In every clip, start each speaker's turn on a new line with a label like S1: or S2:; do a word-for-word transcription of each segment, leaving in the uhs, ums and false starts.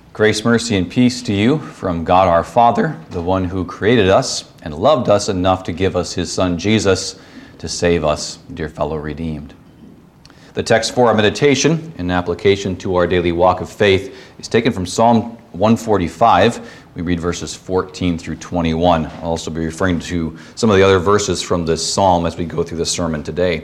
S1: Grace, mercy, and peace to you from God our Father, the one who created us and loved us enough to give us his Son Jesus to save us, dear fellow redeemed. The text for our meditation in application to our daily walk of faith is taken from Psalm one forty-five. We read verses fourteen through twenty-one. I'll also be referring to some of the other verses from this psalm as we go through the sermon today.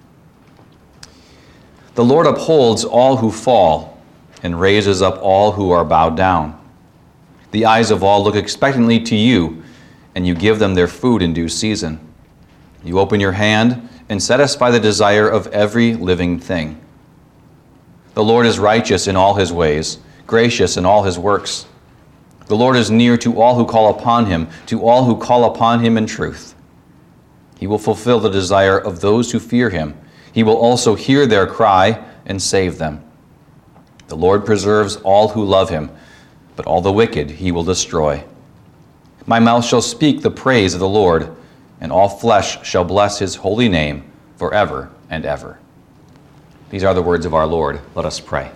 S1: The Lord upholds all who fall and raises up all who are bowed down. The eyes of all look expectantly to you, and you give them their food in due season. You open your hand and satisfy the desire of every living thing. The Lord is righteous in all his ways, gracious in all his works. The Lord is near to all who call upon him, to all who call upon him in truth. He will fulfill the desire of those who fear him. He will also hear their cry and save them. The Lord preserves all who love him, but all the wicked he will destroy. My mouth shall speak the praise of the Lord, and all flesh shall bless his holy name forever and ever. These are the words of our Lord. Let us pray.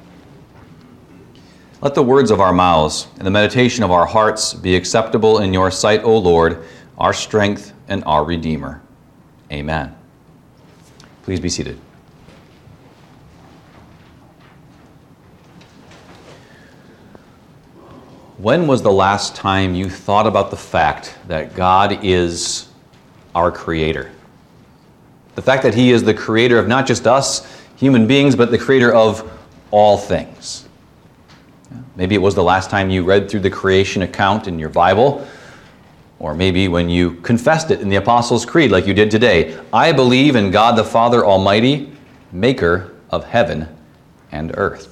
S1: Let the words of our mouths and the meditation of our hearts be acceptable in your sight, O Lord, our strength and our Redeemer. Amen. Please be seated. When was the last time you thought about the fact that God is our creator? The fact that he is the creator of not just us, human beings, but the creator of all things. Maybe it was the last time you read through the creation account in your Bible, or maybe when you confessed it in the Apostles' Creed like you did today. I believe in God the Father Almighty, maker of heaven and earth.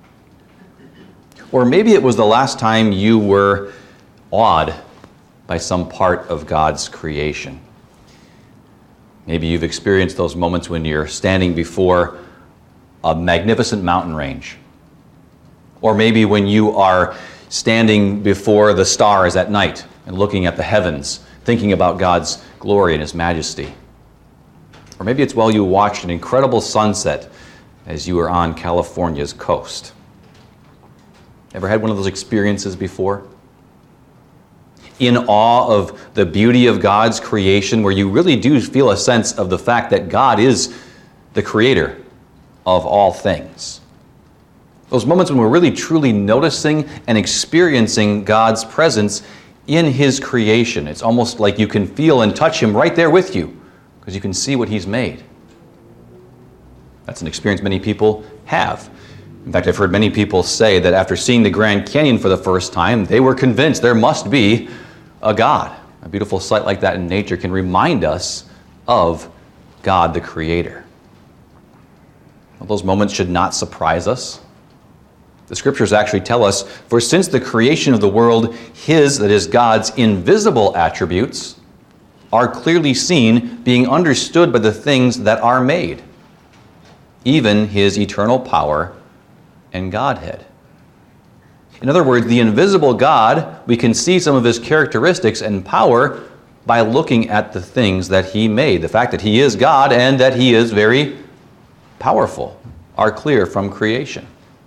S1: Or maybe it was the last time you were awed by some part of God's creation. Maybe you've experienced those moments when you're standing before a magnificent mountain range. Or maybe when you are standing before the stars at night and looking at the heavens, thinking about God's glory and his majesty. Or maybe it's while you watched an incredible sunset as you were on California's coast. Ever had one of those experiences before? In awe of the beauty of God's creation, where you really do feel a sense of the fact that God is the creator of all things. Those moments when we're really truly noticing and experiencing God's presence in his creation. It's almost like you can feel and touch him right there with you because you can see what he's made. That's an experience many people have. In fact, I've heard many people say that after seeing the Grand Canyon for the first time, they were convinced there must be a God. A beautiful sight like that in nature can remind us of God the Creator. Well, those moments should not surprise us. The scriptures actually tell us, for since the creation of the world, his, that is God's invisible attributes, are clearly seen, being understood by the things that are made, even his eternal power and Godhead. In other words, the invisible God, we can see some of his characteristics and power by looking at the things that he made. The fact that he is God and that he is very powerful are clear from creation.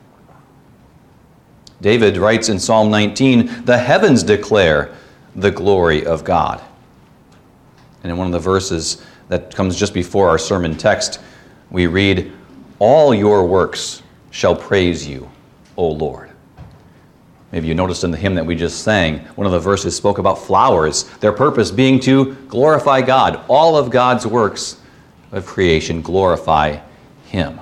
S1: David writes in Psalm nineteen, the heavens declare the glory of God. And in one of the verses that comes just before our sermon text, we read, all your works shall praise you, O Lord. Maybe you noticed in the hymn that we just sang, one of the verses spoke about flowers, their purpose being to glorify God. All of God's works of creation glorify him.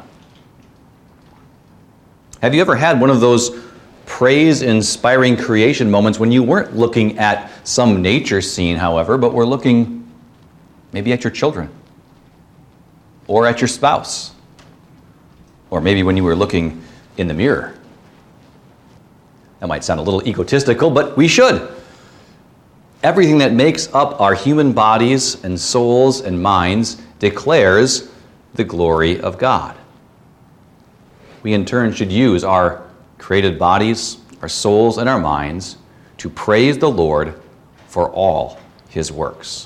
S1: Have you ever had one of those praise-inspiring creation moments when you weren't looking at some nature scene, however, but were looking maybe at your children or at your spouse? Or maybe when you were looking in the mirror. That might sound a little egotistical, but we should. Everything that makes up our human bodies and souls and minds declares the glory of God. We in turn should use our created bodies, our souls, and our minds to praise the Lord for all his works.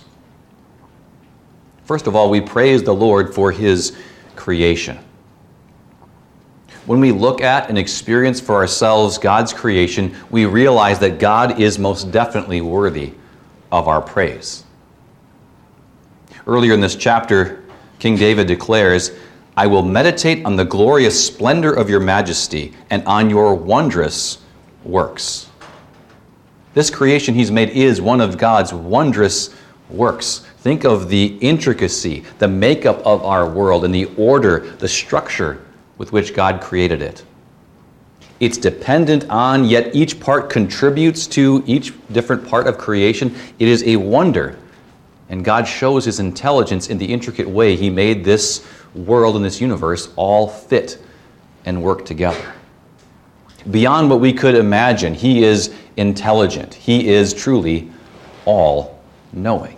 S1: First of all, we praise the Lord for his creation. When we look at and experience for ourselves God's creation, we realize that God is most definitely worthy of our praise. Earlier in this chapter, King David declares, "I will meditate on the glorious splendor of your majesty and on your wondrous works." This creation he's made is one of God's wondrous works. Think of the intricacy, the makeup of our world, and the order, the structure with which God created it. It's dependent on, yet each part contributes to each different part of creation. It is a wonder. And God shows his intelligence in the intricate way he made this world and this universe all fit and work together. Beyond what we could imagine, he is intelligent. He is truly all-knowing.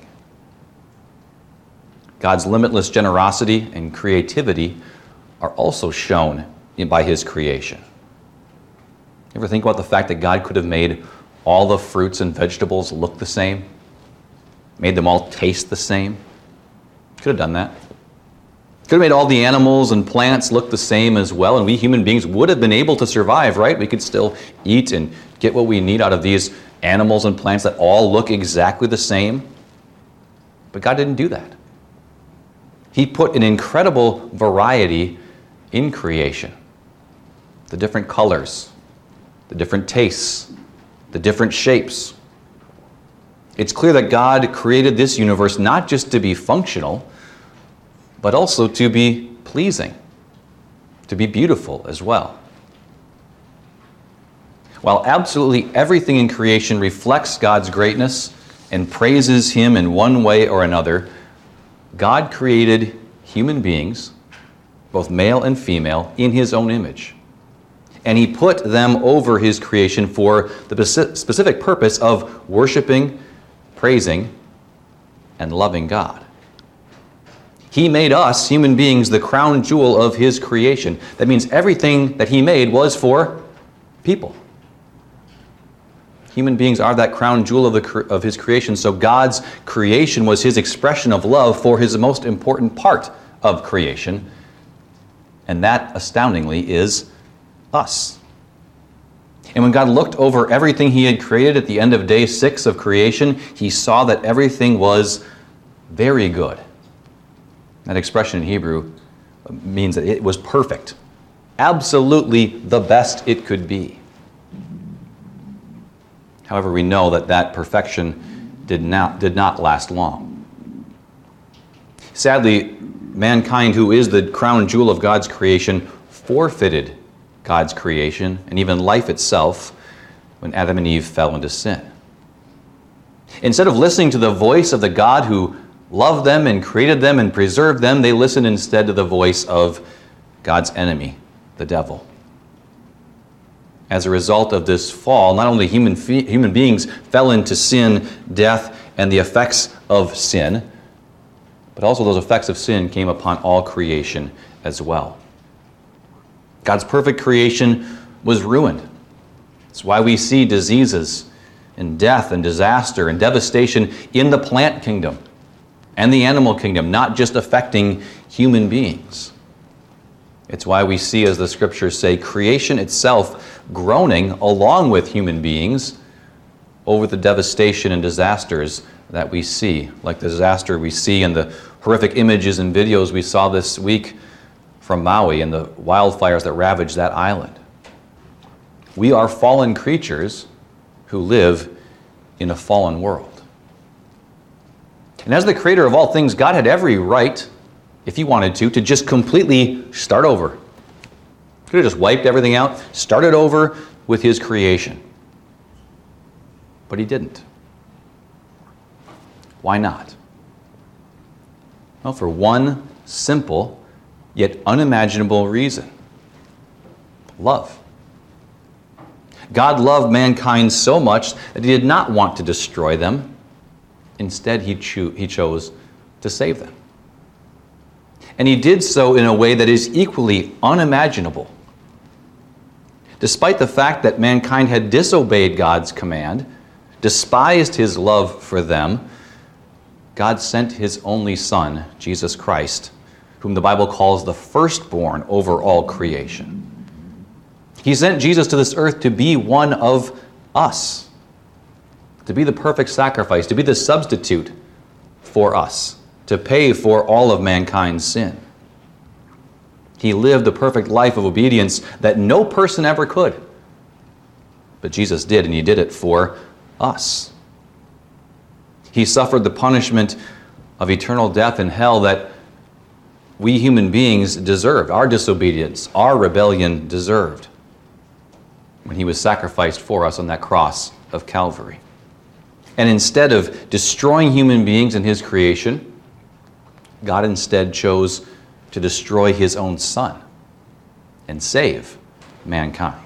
S1: God's limitless generosity and creativity are also shown by his creation. You ever think about the fact that God could have made all the fruits and vegetables look the same? Made them all taste the same? Could have done that. Could have made all the animals and plants look the same as well, and we human beings would have been able to survive, right? We could still eat and get what we need out of these animals and plants that all look exactly the same. But God didn't do that. He put an incredible variety in creation. The different colors, the different tastes, the different shapes. It's clear that God created this universe not just to be functional, but also to be pleasing, to be beautiful as well. While absolutely everything in creation reflects God's greatness and praises him in one way or another, God created human beings, both male and female, in his own image. And he put them over his creation for the specific purpose of worshiping, praising, and loving God. He made us, human beings, the crown jewel of his creation. That means everything that he made was for people. Human beings are that crown jewel of, the, of his creation, so God's creation was his expression of love for his most important part of creation, and that, astoundingly, is us. And when God looked over everything he had created at the end of day six of creation, he saw that everything was very good. That expression in Hebrew means that it was perfect, absolutely the best it could be. However, we know that that perfection did not, did not last long. Sadly, mankind, who is the crown jewel of God's creation, forfeited God's creation and even life itself when Adam and Eve fell into sin. Instead of listening to the voice of the God who loved them and created them and preserved them, they listened instead to the voice of God's enemy, the devil. As a result of this fall, not only human, human beings fell into sin, death, and the effects of sin, but also those effects of sin came upon all creation as well. God's perfect creation was ruined. That's why we see diseases and death and disaster and devastation in the plant kingdom and the animal kingdom, not just affecting human beings. It's why we see, as the scriptures say, creation itself groaning along with human beings over the devastation and disasters that we see, like the disaster we see in the horrific images and videos we saw this week from Maui and the wildfires that ravaged that island. We are fallen creatures who live in a fallen world. And as the creator of all things, God had every right, if he wanted to, to just completely start over. He could have just wiped everything out, started over with his creation. But he didn't. Why not? Well, for one simple yet unimaginable reason. Love. God loved mankind so much that he did not want to destroy them. Instead, he, cho- he chose to save them. And he did so in a way that is equally unimaginable. Despite the fact that mankind had disobeyed God's command, despised his love for them, God sent his only Son, Jesus Christ, whom the Bible calls the firstborn over all creation. He sent Jesus to this earth to be one of us, to be the perfect sacrifice, to be the substitute for us, to pay for all of mankind's sin. He lived the perfect life of obedience that no person ever could. But Jesus did, and he did it for us. He suffered the punishment of eternal death in hell that we human beings deserved, our disobedience, our rebellion deserved, when he was sacrificed for us on that cross of Calvary. And instead of destroying human beings and his creation, God instead chose to destroy his own Son and save mankind.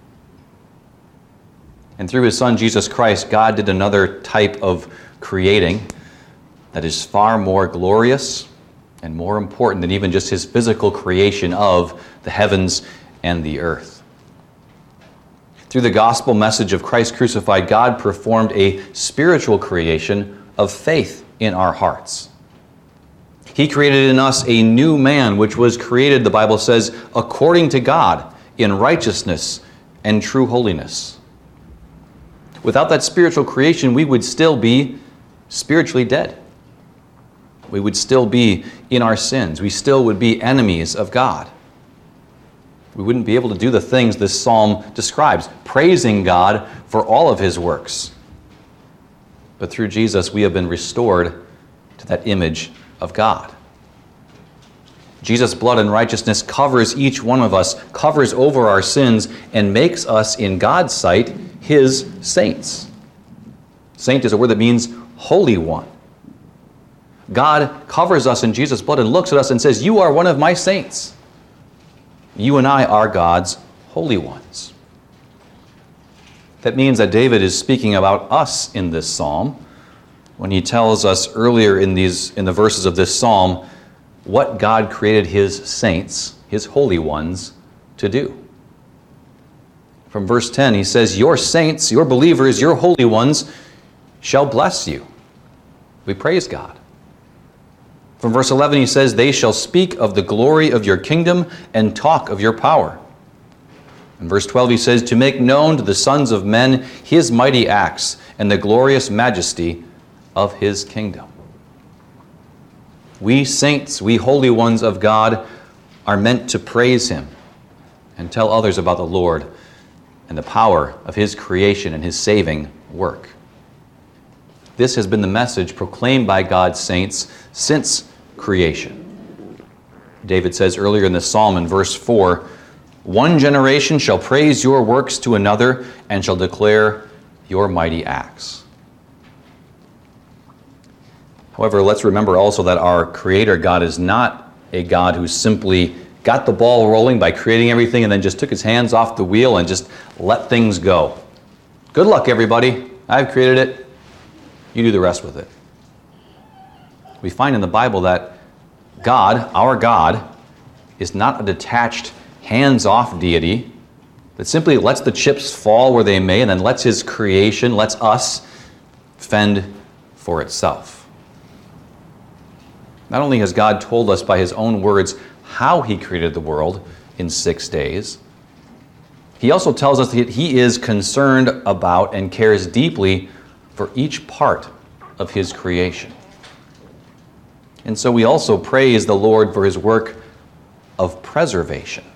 S1: And through his Son, Jesus Christ, God did another type of creating that is far more glorious and more important than even just his physical creation of the heavens and the earth. Through the gospel message of Christ crucified, God performed a spiritual creation of faith in our hearts. He created in us a new man, which was created, the Bible says, according to God, in righteousness and true holiness. Without that spiritual creation, we would still be spiritually dead. We would still be in our sins. We still would be enemies of God. We wouldn't be able to do the things this psalm describes, praising God for all of his works. But through Jesus, we have been restored to that image of God. Jesus' blood and righteousness covers each one of us, covers over our sins, and makes us, in God's sight, his saints. Saint is a word that means holy one. God covers us in Jesus' blood and looks at us and says, "You are one of my saints. You and I are God's holy ones." That means that David is speaking about us in this psalm when he tells us earlier in these in the verses of this psalm what God created his saints, his holy ones, to do. From verse ten, he says, "Your saints, your believers, your holy ones shall bless you." We praise God. From verse eleven, he says, "They shall speak of the glory of your kingdom and talk of your power." In verse twelve, he says, "To make known to the sons of men his mighty acts and the glorious majesty of his kingdom." We saints, we holy ones of God, are meant to praise him and tell others about the Lord and the power of his creation and his saving work. This has been the message proclaimed by God's saints since creation. David says earlier in the psalm in verse four, "One generation shall praise your works to another and shall declare your mighty acts." However, let's remember also that our Creator God is not a God who simply got the ball rolling by creating everything and then just took his hands off the wheel and just let things go. Good luck, everybody. I've created it. You do the rest with it. We find in the Bible that God, our God, is not a detached, hands-off deity that simply lets the chips fall where they may and then lets his creation, lets us, fend for itself. Not only has God told us by his own words how he created the world in six days, he also tells us that he is concerned about and cares deeply for each part of his creation. And so we also praise the Lord for his work of preservation.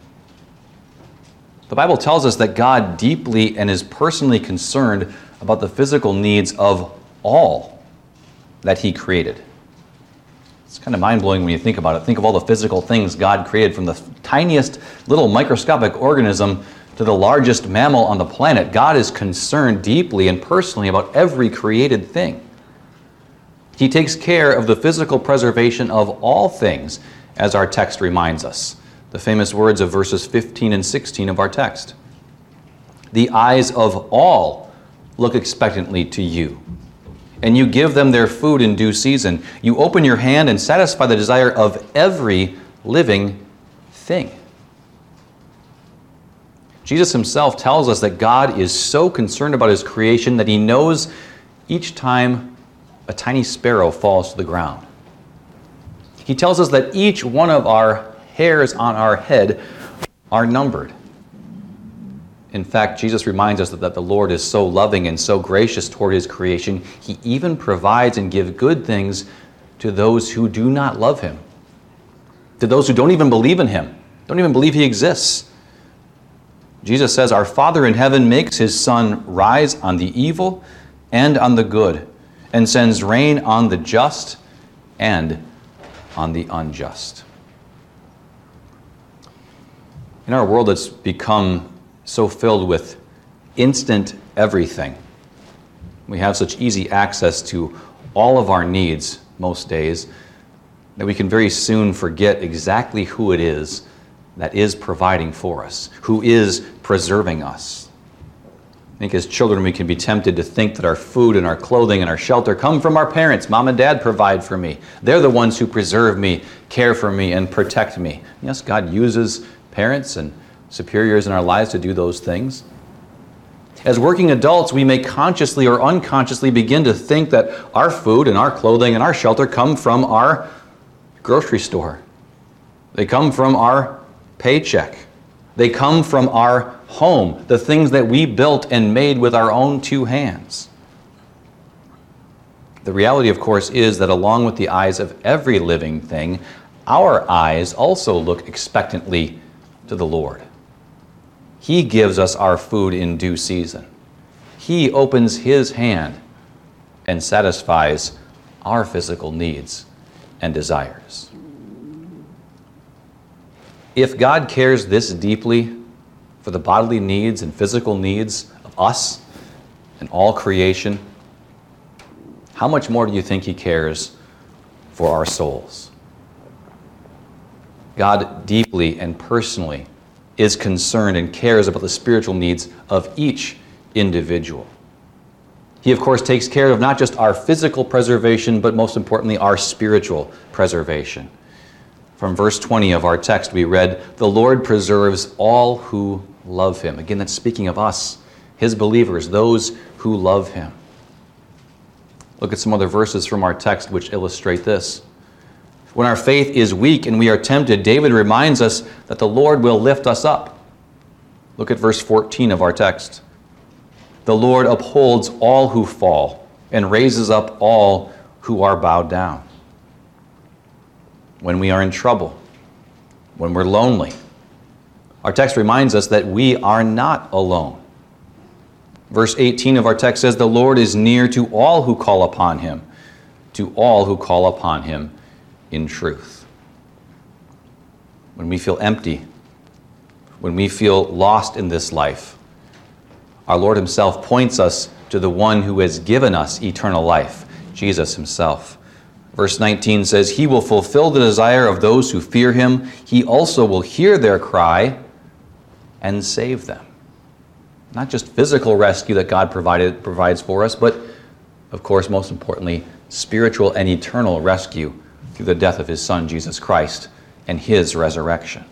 S1: The Bible tells us that God deeply and is personally concerned about the physical needs of all that he created. It's kind of mind-blowing when you think about it. Think of all the physical things God created, from the tiniest little microscopic organism to the largest mammal on the planet. God is concerned deeply and personally about every created thing. He takes care of the physical preservation of all things, as our text reminds us. The famous words of verses fifteen and sixteen of our text. "The eyes of all look expectantly to you, and you give them their food in due season. You open your hand and satisfy the desire of every living thing." Jesus himself tells us that God is so concerned about his creation that he knows each time a tiny sparrow falls to the ground. He tells us that each one of our hairs on our head are numbered. In fact, Jesus reminds us that, that the Lord is so loving and so gracious toward his creation, he even provides and gives good things to those who do not love him, to those who don't even believe in him, don't even believe he exists. Jesus says, our Father in heaven makes his sun rise on the evil and on the good, and sends rain on the just and on the unjust. In our world that's become so filled with instant everything, we have such easy access to all of our needs most days that we can very soon forget exactly who it is that is providing for us, who is preserving us. I think as children we can be tempted to think that our food and our clothing and our shelter come from our parents. Mom and dad provide for me. They're the ones who preserve me, care for me, and protect me. Yes, God uses parents and superiors in our lives to do those things. As working adults, we may consciously or unconsciously begin to think that our food and our clothing and our shelter come from our grocery store. They come from our paycheck. They come from our home, the things that we built and made with our own two hands. The reality, of course, is that along with the eyes of every living thing, our eyes also look expectantly to the Lord. He gives us our food in due season. He opens his hand and satisfies our physical needs and desires. If God cares this deeply for the bodily needs and physical needs of us and all creation, how much more do you think he cares for our souls? God deeply and personally is concerned and cares about the spiritual needs of each individual. He, of course, takes care of not just our physical preservation, but most importantly, our spiritual preservation. From verse twenty of our text we read, the Lord preserves all who love him. Again, that's speaking of us, his believers, those who love him. Look at some other verses from our text which illustrate this. When our faith is weak and we are tempted, David reminds us that the Lord will lift us up. Look at verse fourteen of our text. The Lord upholds all who fall and raises up all who are bowed down. When we are in trouble, when we're lonely, our text reminds us that we are not alone. Verse eighteen of our text says, the Lord is near to all who call upon him, to all who call upon him in truth. When we feel empty, when we feel lost in this life, our Lord himself points us to the one who has given us eternal life, Jesus himself. Verse nineteen says, he will fulfill the desire of those who fear him. He also will hear their cry and save them. Not just physical rescue that God provided, provides for us, but, of course, most importantly, spiritual and eternal rescue through the death of his Son, Jesus Christ, and his resurrection.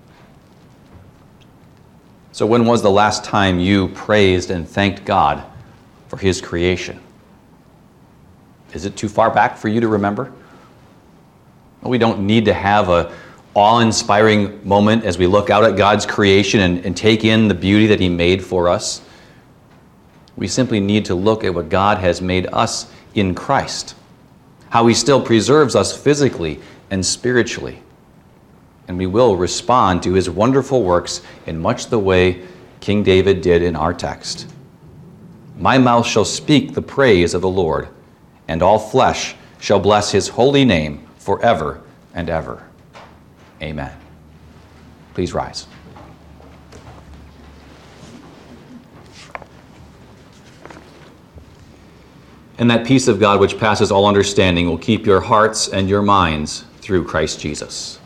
S1: So when was the last time you praised and thanked God for his creation? Is it too far back for you to remember? Well, we don't need to have a awe-inspiring moment as we look out at God's creation and, and take in the beauty that he made for us. We simply need to look at what God has made us in Christ, how he still preserves us physically and spiritually. And we will respond to his wonderful works in much the way King David did in our text. My mouth shall speak the praise of the Lord, and all flesh shall bless his holy name forever and ever. Amen. Please rise. And that peace of God which passes all understanding will keep your hearts and your minds through Christ Jesus.